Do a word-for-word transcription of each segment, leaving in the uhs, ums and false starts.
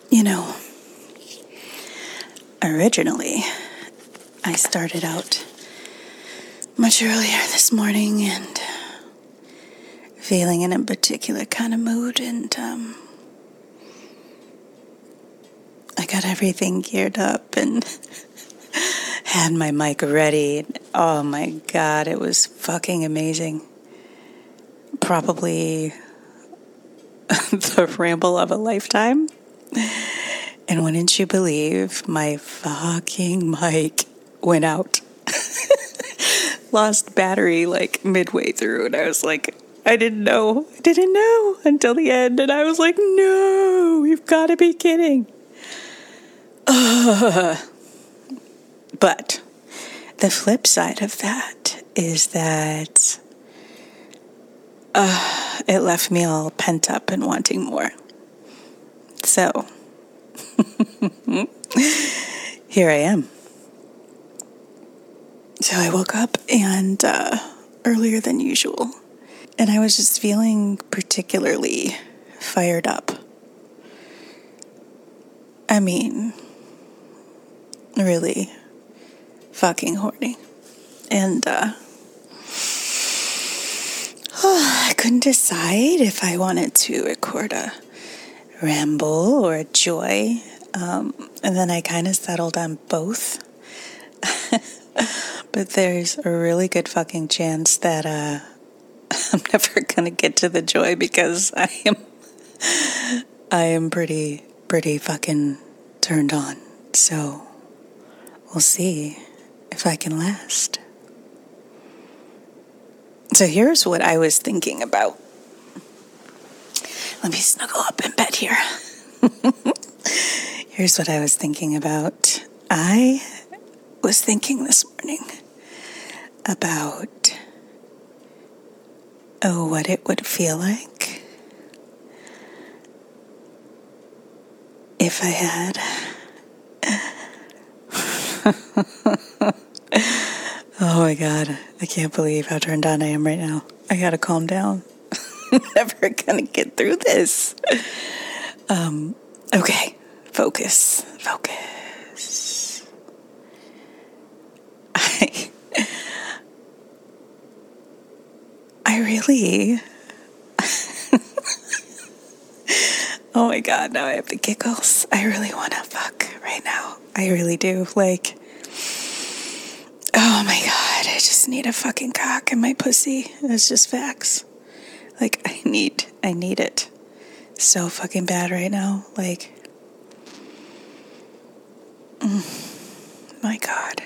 You know, originally, I started out much earlier this morning and feeling in a particular kind of mood, and um, I got everything geared up and had my mic ready. Oh my God, it was fucking amazing. Probably the ramble of a lifetime. And wouldn't you believe, my fucking mic went out. Lost battery like midway through, and I was like, I didn't know. I didn't know until the end, and I was like, no, you've got to be kidding. Uh, but the flip side of that is that uh, it left me all pent up and wanting more. So here I am. So I woke up and uh, earlier than usual, and I was just feeling particularly fired up. I mean, really fucking horny. And uh, oh, I couldn't decide if I wanted to record a ramble or a joy. Um, and then I kind of settled on both. But there's a really good fucking chance that uh, I'm never gonna get to the joy because I am I am pretty pretty fucking turned on. So we'll see if I can last. So here's what I was thinking about. Let me snuggle up in bed here. Here's what I was thinking about. I was thinking this morning about, oh, what it would feel like if I had oh my God, I can't believe how turned on I am right now. I gotta calm down. I'm never gonna get through this. Um, okay, focus, focus. I, I really, oh my God, now I have the giggles. I really wanna fuck right now. I really do. Like, oh my God, I just need a fucking cock in my pussy. It's just facts. Like, I need, I need it so fucking bad right now. Like, mm, my God.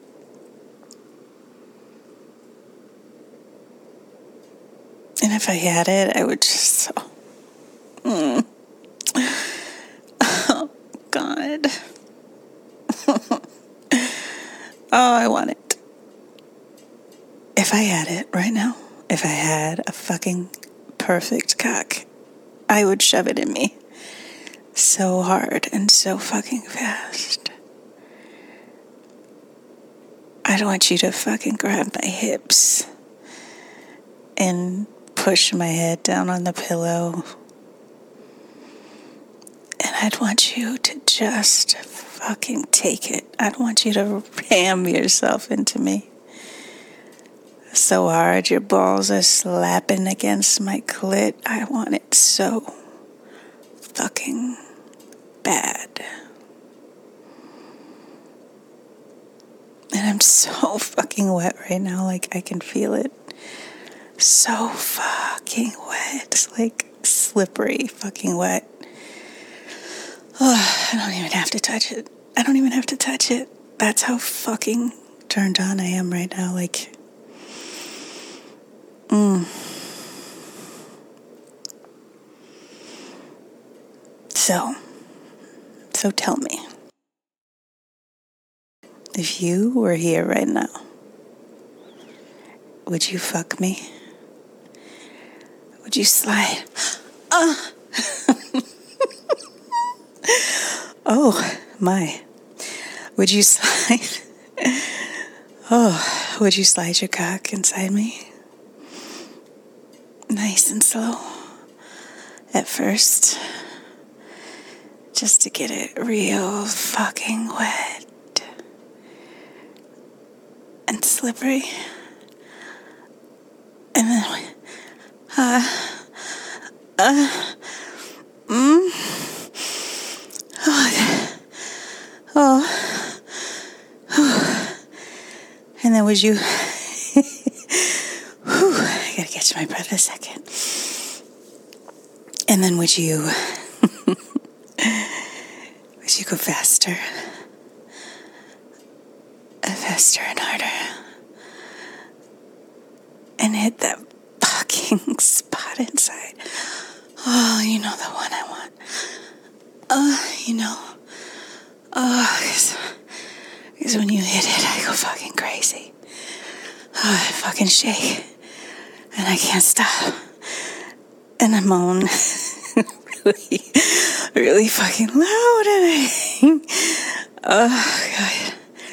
And if I had it, I would just, so, mm. Oh, God. Oh, I want it. If I had it right now, if I had a fucking perfect cock, I would shove it in me so hard and so fucking fast. I'd want you to fucking grab my hips and push my head down on the pillow. And I'd want you to just fucking take it. I'd want you to ram yourself into me so hard your balls are slapping against my clit. I want it so fucking bad. And I'm so fucking wet right now. Like, I can feel it. So fucking wet. Like, slippery fucking wet. Oh, I don't even have to touch it. I don't even have to touch it. That's how fucking turned on I am right now. Like, mm. So, so tell me, if you were here right now, would you fuck me? Would you slide? Uh. Oh, my. Would you slide? Oh, would you slide your cock inside me? Nice and slow. At first. just to get it real fucking wet and slippery. And then, uh, uh, mm, oh, oh, oh. And then would you, whew, I gotta catch my breath a second. And then would you, would you go faster, faster and harder, and hit that fucking spot inside? Oh, you know the one I want. Oh, you know. Oh, because when you hit it, I go fucking crazy. Oh, I fucking shake. And I can't stop. And I moan really, really fucking loud. And I, oh, God.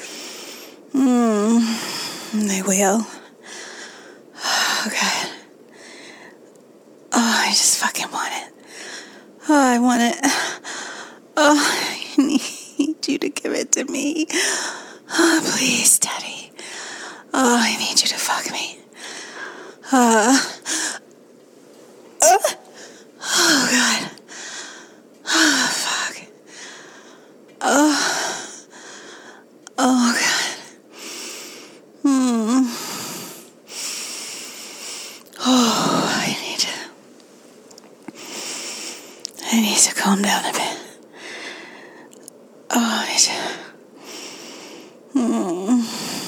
Mm, and they wail. Oh, God. Oh, I just fucking want it. Oh, I want it. Oh, I need you to give it to me. Oh, please, Daddy. Oh, I need you to fuck me. Uh, uh, oh, God. Oh, fuck. Oh, oh, God. Hmm. Oh, I need to, I need to calm down a bit. Oh, I need to. Mm.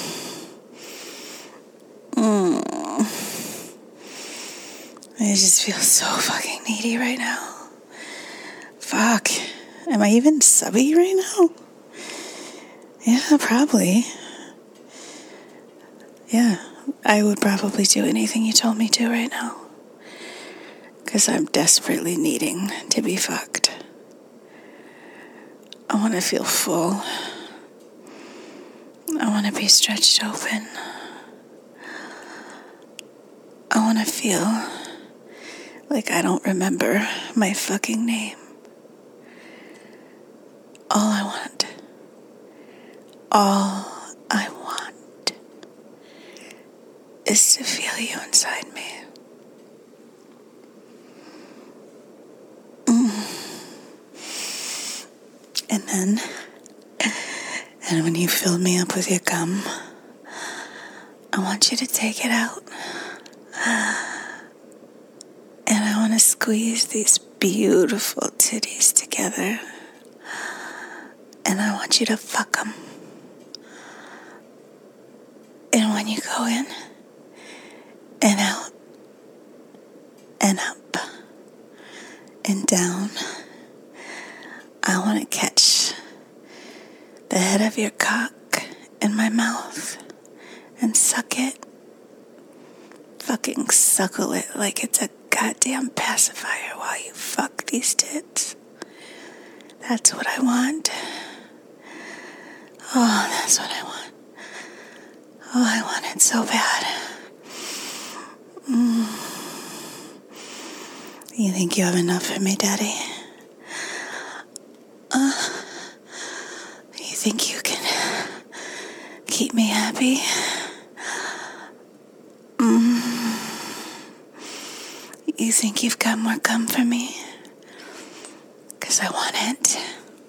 Mm. I just feel so fucking needy right now. Fuck. Am I even subby right now? Yeah, probably. Yeah, I would probably do anything you told me to right now. Because I'm desperately needing to be fucked. I want to feel full. I want to be stretched open. I want to feel like I don't remember my fucking name. All I want, all I want is to feel you inside me. Mm. And then, and when you fill me up with your gum, I want you to take it out. And I want to squeeze these beautiful titties together. And I want you to fuck them. And when you go in, and out, and up, and down, I want to catch the head of your cock in my mouth and suck it. Fucking suckle it like it's a goddamn pacifier while you fuck these tits. That's what I want. Oh, that's what I want. Oh, I want it so bad. Mm. You think you have enough for me, Daddy? Uh, you think you can keep me happy? Mm. You think you've got more cum for me? 'Cause I want it.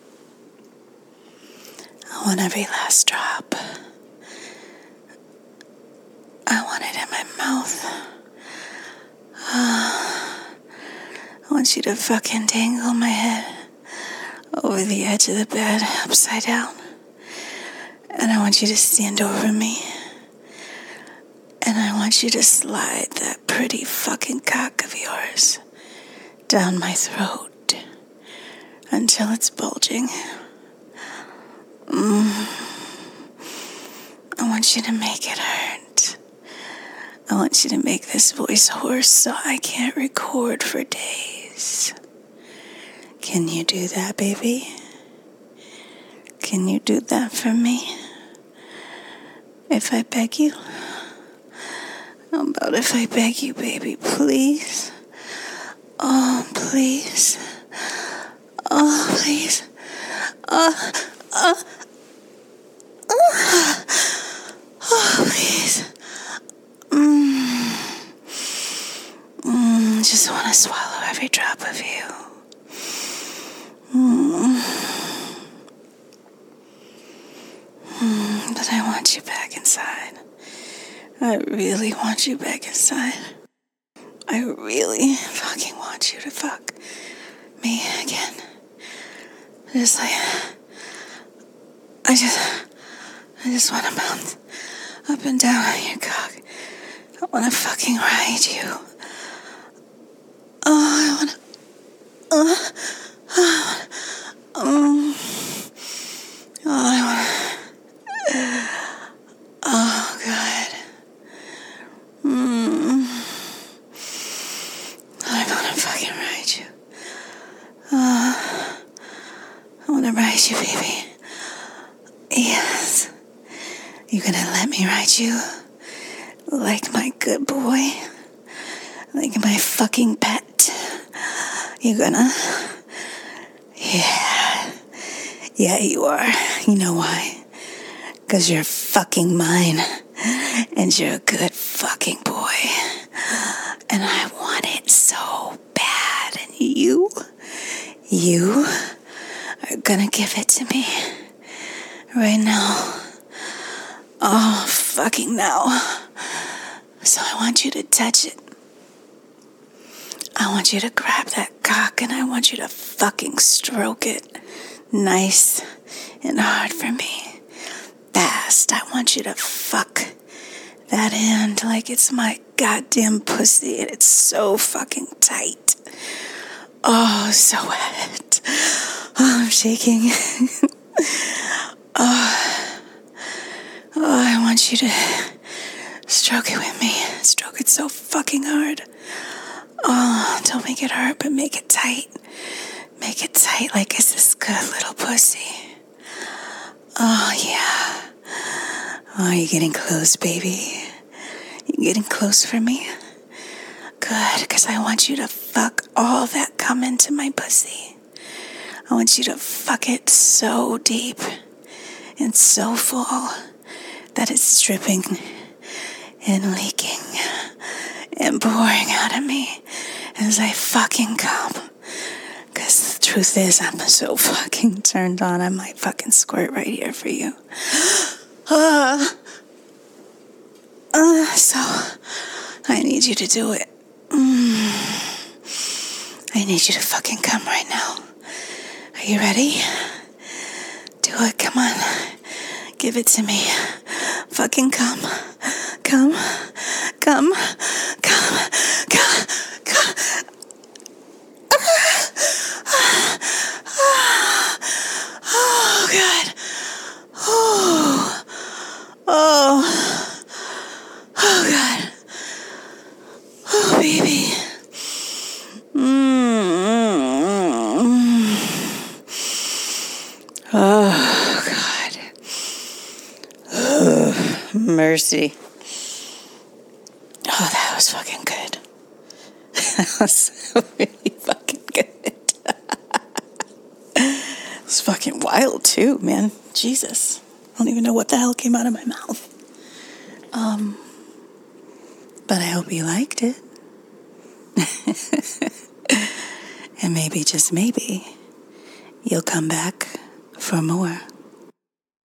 I want every last drop. I want it in my mouth. I want you to fucking dangle my head over the edge of the bed, upside down. And I want you to stand over me. And I want you to slide that pretty fucking cock of yours down my throat until it's bulging. Mm. I want you to make it hurt. I want you to make this voice hoarse so I can't record for days. Can you do that, baby? Can you do that for me? If I beg you? How about if I beg you, baby, please? Oh, please. Oh, please. Uh, uh, uh, oh, please. Mm. Mm, just want to swallow every drop of you. Mm. Mm, but I want you back inside. I really want you back inside. I really fucking want you to fuck me again. Just like, I just, I just want to bounce up and down on your cock. I want to fucking ride you. Oh, I want to, uh, oh, um, oh, I want to, oh, God. Mm. I want to fucking ride you. Uh, I want to ride you, baby. Yes. You gonna let me ride you like my good boy? Like my fucking pet? You gonna? Yeah. Yeah, you are. You know why? Because you're fucking mine. And you're a good fucking boy. And I want it so bad. And you, you are gonna give it to me right now. Oh, fucking now. So I want you to touch it. I want you to grab that cock and I want you to fucking stroke it nice and hard for me. Fast. I want you to fuck that end like it's my goddamn pussy and it's so fucking tight. Oh, so wet. Oh, I'm shaking. oh, oh, I want you to stroke it with me. Stroke it so fucking hard. Oh, don't make it hurt, but make it tight. Make it tight like it's this good little pussy. Oh, yeah. Oh, you're getting close, baby. You're getting close for me? Good, because I want you to fuck all that come into my pussy. I want you to fuck it so deep and so full that it's dripping and leaking and pouring out of me as I fucking come. Because the truth is, I'm so fucking turned on, I might fucking squirt right here for you. Uh, uh, so, I need you to do it. Mm. I need you to fucking come right now. Are you ready? Do it, come on. Give it to me. Fucking come. Come. Come. Come. Come. Come. Oh, God. Oh. Oh. Oh, God. Oh, baby. Mm-hmm. Oh, God. Oh, mercy. Oh, that was fucking good. That was really fucking good. It was fucking wild, too, man. Jesus. I don't even know what the hell came out of my mouth. Um, but I hope you liked it. And maybe, just maybe, you'll come back for more.